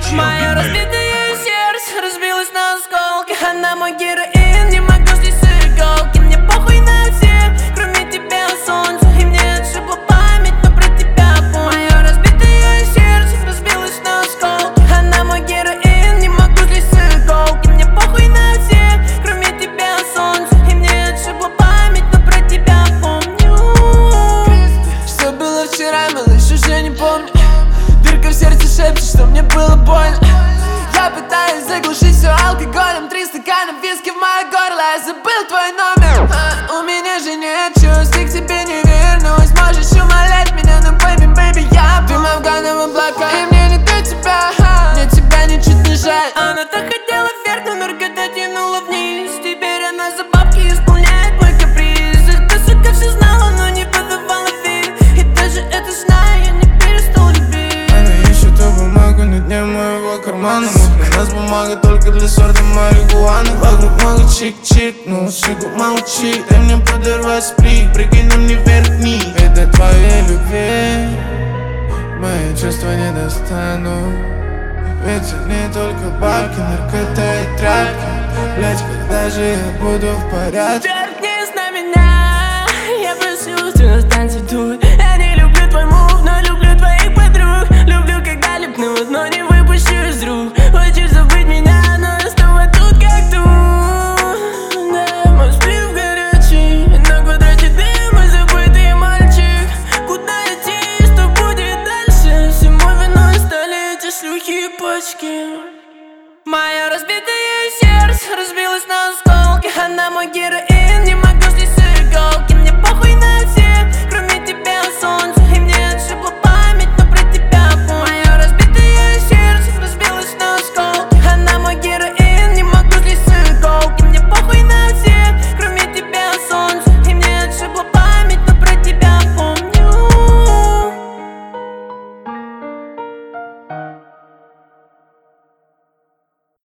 Мое разбитое сердце разбилось на осколки. Она мой героин, не могу слезть с иголки. Мне похуй на всех, кроме тебя, солнце. И мне отшибла память, но про тебя помню. Мое разбитое сердце разбилось на осколки. Она мой героин, не могу слезть с иголки. Мне похуй на всех, кроме тебя, солнце. И мне отшибла память, но про тебя помню. Что было вчера, малыш, уже не помню. Дырка в сердце шепчет, что мне было больно. Я пытаюсь заглушить все алкоголем. 3 стакана виски в мое горло. Я забыл твой номер. У меня же нет чувств, и к тебе не вернусь. Можешь умолять меня, но baby, baby, я дым афганом в облака. И мне не до тебя, мне тебя ничуть не жаль. Она так хотела вверх, но наркота тянула вниз. Теперь она за бабки исполняет мой каприз. Эта сука все знала, но не подавала вид. И даже это зная, я не перестал любить. Она ищет ту бумагу на дне моего кармана. У нас бумага только для сорта марихуаны. Вокруг много чик-чик, ну сику молчи. Дай мне подорвать сплит, прикинь на мне вверх-вниз. Это твоей любви мои чувства не достанут. Ведь не только бабки, наркота и тряпки. Блять, когда же я буду в порядке? Вверх-вниз на меня, я прошу, ты останься тут. Я не люблю твой мув, но люблю твоих подруг. Люблю, когда липнут, но не выпущу из рук. Хочешь забыть меня, но я снова тут как тут. Да, мой сплив горячий, на квадрате дым и забытый мальчик. Куда идти, что будет дальше? Всему виной стали эти шлюхи и почки. Мое разбитое сердце разбилось на осколки. Она мой герой.